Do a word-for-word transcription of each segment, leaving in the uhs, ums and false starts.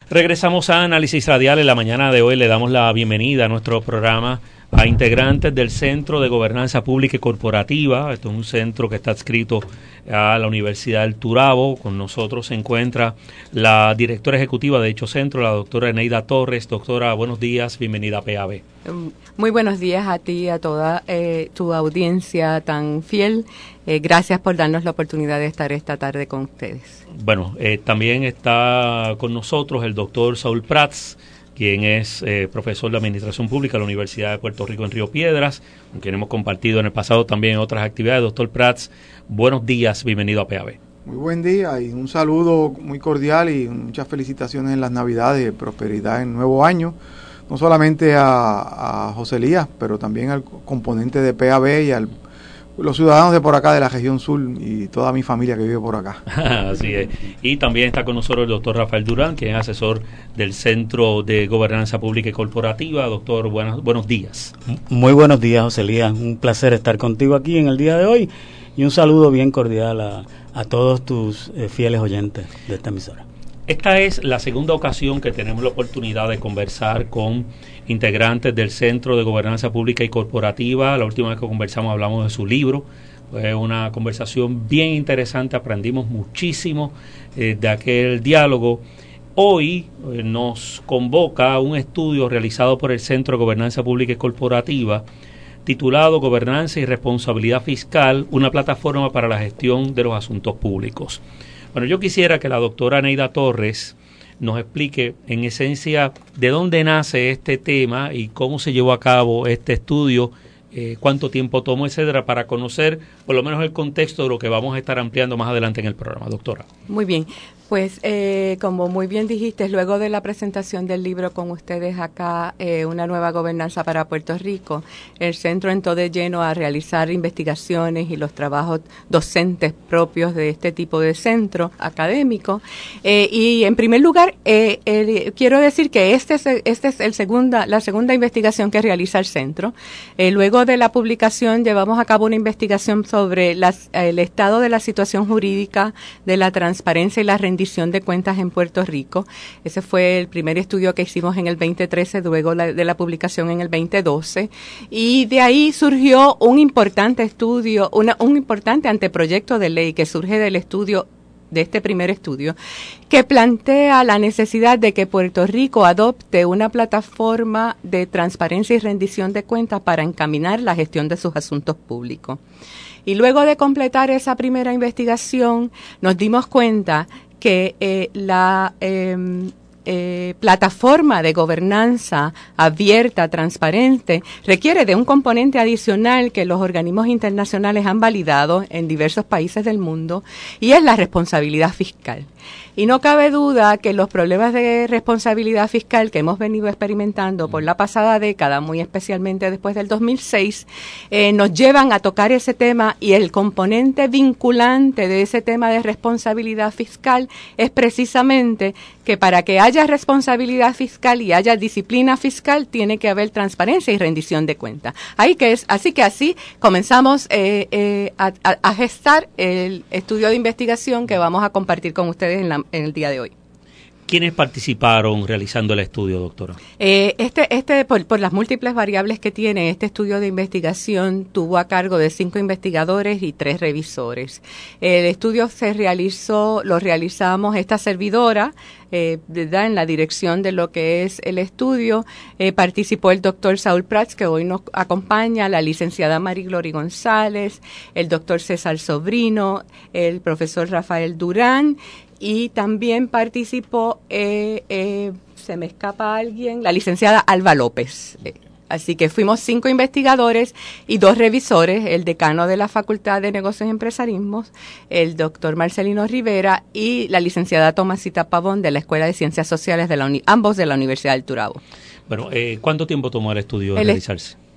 Regresamos a Análisis Radial. En la mañana de hoy le damos la bienvenida a nuestro programa a integrantes del Centro de Gobernanza Pública y Corporativa. Esto es un centro que está adscrito a la Universidad del Turabo. Con nosotros se encuentra la directora ejecutiva de dicho centro, la doctora Eneida Torres. Doctora, buenos días, bienvenida a P A B. Muy buenos días a ti y a toda eh, tu audiencia tan fiel. Eh, gracias por darnos la oportunidad de estar esta tarde con ustedes. Bueno, eh, también está con nosotros el doctor Saúl Prats, quien es eh, profesor de Administración Pública de la Universidad de Puerto Rico en Río Piedras, con quien hemos compartido en el pasado también otras actividades. Doctor Prats, buenos días, bienvenido a P A B. Muy buen día y un saludo muy cordial y muchas felicitaciones en las Navidades, prosperidad en nuevo año, no solamente a, a José Elías, pero también al componente de P A B y a los ciudadanos de por acá, de la región sur, y toda mi familia que vive por acá. Así es. Y también está con nosotros el doctor Rafael Durán, quien es asesor del Centro de Gobernanza Pública y Corporativa. Doctor, buenos, buenos días. Muy buenos días, José Elías. Un placer estar contigo aquí en el día de hoy y un saludo bien cordial a, a todos tus eh, fieles oyentes de esta emisora. Esta es la segunda ocasión que tenemos la oportunidad de conversar con integrantes del Centro de Gobernanza Pública y Corporativa. La última vez que conversamos hablamos de su libro. Fue una conversación bien interesante, aprendimos muchísimo eh, de aquel diálogo. Hoy eh, nos convoca un estudio realizado por el Centro de Gobernanza Pública y Corporativa titulado Gobernanza y Responsabilidad Fiscal, una plataforma para la gestión de los asuntos públicos. Bueno, yo quisiera que la doctora Eneida Torres nos explique en esencia de dónde nace este tema y cómo se llevó a cabo este estudio, eh, cuánto tiempo tomó, etcétera, para conocer por lo menos el contexto de lo que vamos a estar ampliando más adelante en el programa. Doctora. Muy bien. Pues, eh, como muy bien dijiste, luego de la presentación del libro con ustedes acá, eh, Una nueva gobernanza para Puerto Rico, el centro entró de lleno a realizar investigaciones y los trabajos docentes propios de este tipo de centro académico. Eh, y, en primer lugar, eh, el, quiero decir que este es, este es el segunda, la segunda investigación que realiza el centro. Eh, luego de la publicación, llevamos a cabo una investigación sobre las, el estado de la situación jurídica, de la transparencia y la rendición de cuentas en Puerto Rico. Ese fue el primer estudio que hicimos en el veinte trece, luego la, de la publicación en el veinte doce, y de ahí surgió un importante estudio, una, un importante anteproyecto de ley que surge del estudio de este primer estudio, que plantea la necesidad de que Puerto Rico adopte una plataforma de transparencia y rendición de cuentas para encaminar la gestión de sus asuntos públicos. Y luego de completar esa primera investigación, nos dimos cuenta que eh, la eh, eh, plataforma de gobernanza abierta, transparente, requiere de un componente adicional que los organismos internacionales han validado en diversos países del mundo, y es la responsabilidad fiscal. Y no cabe duda que los problemas de responsabilidad fiscal que hemos venido experimentando por la pasada década, muy especialmente después del dos mil seis, eh, nos llevan a tocar ese tema, y el componente vinculante de ese tema de responsabilidad fiscal es precisamente que para que haya responsabilidad fiscal y haya disciplina fiscal tiene que haber transparencia y rendición de cuentas. Ahí que es, así que así comenzamos eh, eh, a, a gestar el estudio de investigación que vamos a compartir con ustedes en, la, en el día de hoy. ¿Quiénes participaron realizando el estudio, doctora? Eh, este, este por, por las múltiples variables que tiene, este estudio de investigación tuvo a cargo de cinco investigadores y tres revisores. El estudio se realizó, lo realizamos esta servidora, eh, ¿verdad? En la dirección de lo que es el estudio. Eh, participó el doctor Saúl Prats, que hoy nos acompaña, la licenciada Mari Glory González, el doctor César Sobrino, el profesor Rafael Durán, y también participó, eh, eh, se me escapa alguien, la licenciada Alba López. Eh, así que fuimos cinco investigadores y dos revisores, el decano de la Facultad de Negocios y Empresarismos, el doctor Marcelino Rivera, y la licenciada Tomasita Pavón de la Escuela de Ciencias Sociales, de la Uni- ambos de la Universidad del Turabo. Bueno, eh, ¿cuánto tiempo tomó el estudio de el realizarse?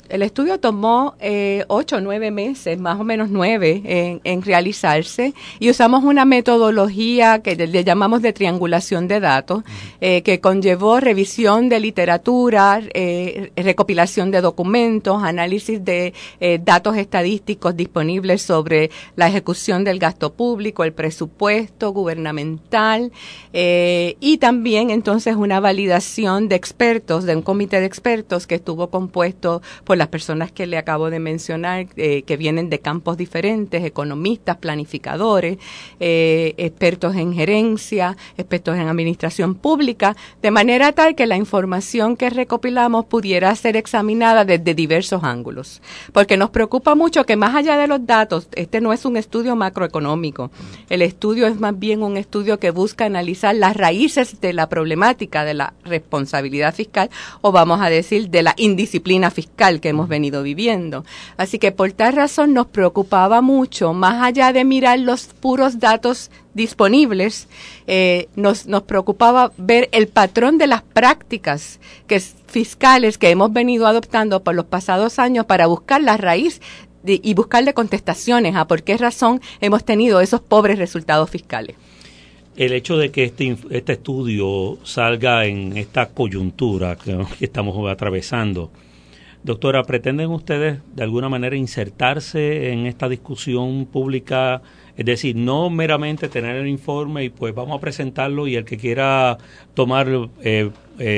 El estudio tomó eh, ocho o nueve meses, más o menos nueve, en, en realizarse, y usamos una metodología que le, le llamamos de triangulación de datos, eh, que conllevó revisión de literatura, eh, recopilación de documentos, análisis de eh, datos estadísticos disponibles sobre la ejecución del gasto público, el presupuesto gubernamental, eh, y también entonces una validación de expertos, de un comité de expertos que estuvo compuesto por las personas que le acabo de mencionar, eh, que vienen de campos diferentes, economistas, planificadores, eh, expertos en gerencia, expertos en administración pública, de manera tal que la información que recopilamos pudiera ser examinada desde diversos ángulos. Porque nos preocupa mucho que más allá de los datos, este no es un estudio macroeconómico, el estudio es más bien un estudio que busca analizar las raíces de la problemática de la responsabilidad fiscal, o vamos a decir de la indisciplina fiscal que hemos venido viviendo. Así que por tal razón nos preocupaba mucho, más allá de mirar los puros datos disponibles, eh, nos, nos preocupaba ver el patrón de las prácticas que, fiscales que hemos venido adoptando por los pasados años para buscar la raíz de, y buscarle contestaciones a por qué razón hemos tenido esos pobres resultados fiscales. El hecho de que este, este estudio salga en esta coyuntura que, que estamos atravesando, doctora, ¿pretenden ustedes de alguna manera insertarse en esta discusión pública? Es decir, no meramente tener el informe y pues vamos a presentarlo y el que quiera tomar eh,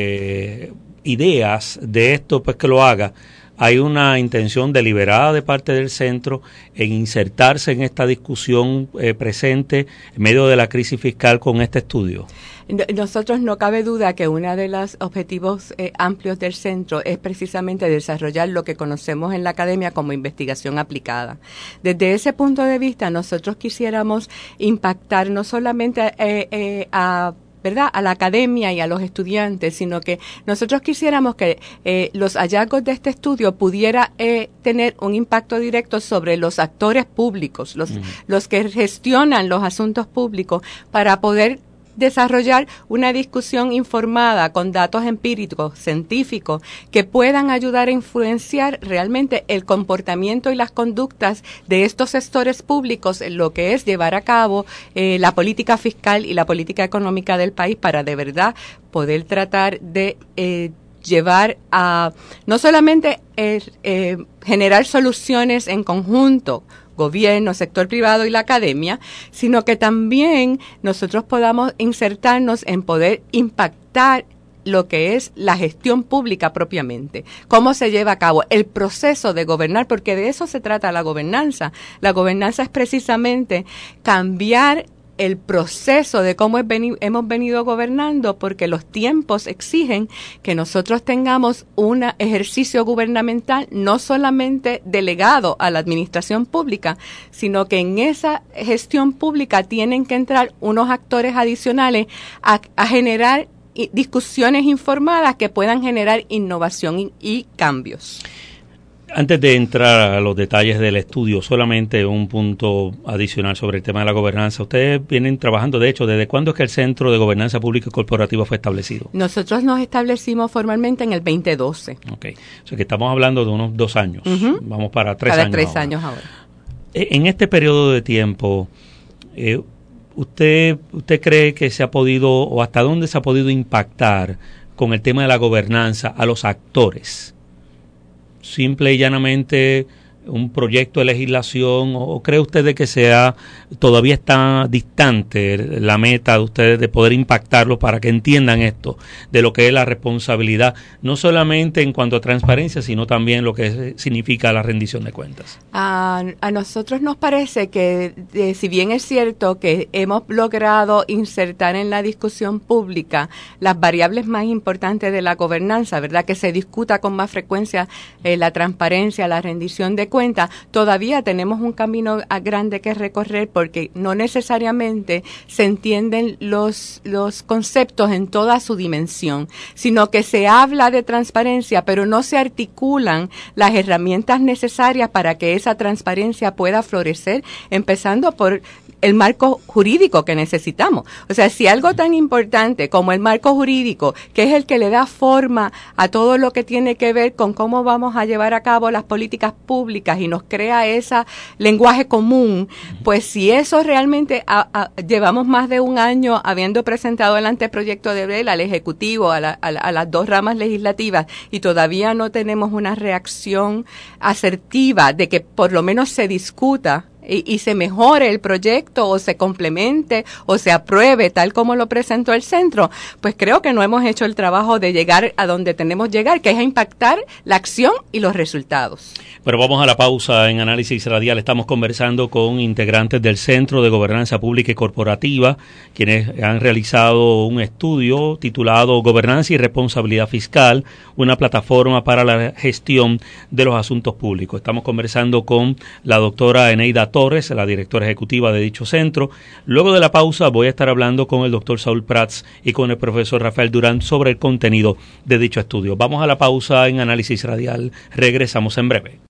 eh, ideas de esto, pues que lo haga. Hay una intención deliberada de parte del centro en insertarse en esta discusión eh, presente en medio de la crisis fiscal con este estudio. Nosotros no cabe duda que uno de los objetivos eh, amplios del centro es precisamente desarrollar lo que conocemos en la academia como investigación aplicada. Desde ese punto de vista, nosotros quisiéramos impactar no solamente eh, eh, a ¿verdad?, a la academia y a los estudiantes, sino que nosotros quisiéramos que eh, los hallazgos de este estudio pudiera eh, tener un impacto directo sobre los actores públicos, los, mm. los que gestionan los asuntos públicos, para poder desarrollar una discusión informada con datos empíricos, científicos, que puedan ayudar a influenciar realmente el comportamiento y las conductas de estos gestores públicos en lo que es llevar a cabo eh, la política fiscal y la política económica del país, para de verdad poder tratar de eh, llevar a no solamente eh, eh, generar soluciones en conjunto, gobierno, sector privado y la academia, sino que también nosotros podamos insertarnos en poder impactar lo que es la gestión pública propiamente, cómo se lleva a cabo el proceso de gobernar, porque de eso se trata la gobernanza. La gobernanza es precisamente cambiar el proceso de cómo hemos venido gobernando, porque los tiempos exigen que nosotros tengamos un ejercicio gubernamental no solamente delegado a la administración pública, sino que en esa gestión pública tienen que entrar unos actores adicionales a, a generar discusiones informadas que puedan generar innovación y, y cambios. Antes de entrar a los detalles del estudio, solamente un punto adicional sobre el tema de la gobernanza. Ustedes vienen trabajando, de hecho, ¿desde cuándo es que el Centro de Gobernanza Pública y Corporativa fue establecido? Nosotros nos establecimos formalmente en el veinte doce. Ok, o sea que estamos hablando de unos dos años. Uh-huh. Vamos para tres para años tres ahora. años ahora. En este periodo de tiempo, eh, ¿usted, ¿usted cree que se ha podido, o hasta dónde se ha podido impactar con el tema de la gobernanza a los actores? Simple y llanamente un proyecto de legislación, o cree usted de que sea todavía está distante la meta de ustedes de poder impactarlos para que entiendan esto de lo que es la responsabilidad, no solamente en cuanto a transparencia, sino también lo que significa la rendición de cuentas? A, a nosotros nos parece que eh, si bien es cierto que hemos logrado insertar en la discusión pública las variables más importantes de la gobernanza, ¿verdad?, que se discuta con más frecuencia eh, la transparencia, la rendición de cuenta, todavía tenemos un camino grande que recorrer, porque no necesariamente se entienden los, los conceptos en toda su dimensión, sino que se habla de transparencia, pero no se articulan las herramientas necesarias para que esa transparencia pueda florecer, empezando por el marco jurídico que necesitamos. O sea, si algo tan importante como el marco jurídico, que es el que le da forma a todo lo que tiene que ver con cómo vamos a llevar a cabo las políticas públicas y nos crea ese lenguaje común, pues si eso realmente a, a, llevamos más de un año habiendo presentado el anteproyecto de ley al Ejecutivo, a, la, a, la, a las dos ramas legislativas, y todavía no tenemos una reacción asertiva de que por lo menos se discuta Y, y se mejore el proyecto o se complemente o se apruebe tal como lo presentó el centro, pues creo que no hemos hecho el trabajo de llegar a donde tenemos que llegar, que es a impactar la acción y los resultados. Pero vamos a la pausa en Análisis Radial. Estamos conversando con integrantes del Centro de Gobernanza Pública y Corporativa, quienes han realizado un estudio titulado Gobernanza y Responsabilidad Fiscal, una plataforma para la gestión de los asuntos públicos. Estamos conversando con la doctora Eneida Torres, la directora ejecutiva de dicho centro. Luego de la pausa voy a estar hablando con el doctor Saúl Prats y con el profesor Rafael Durán sobre el contenido de dicho estudio. Vamos a la pausa en Análisis Radial. Regresamos en breve.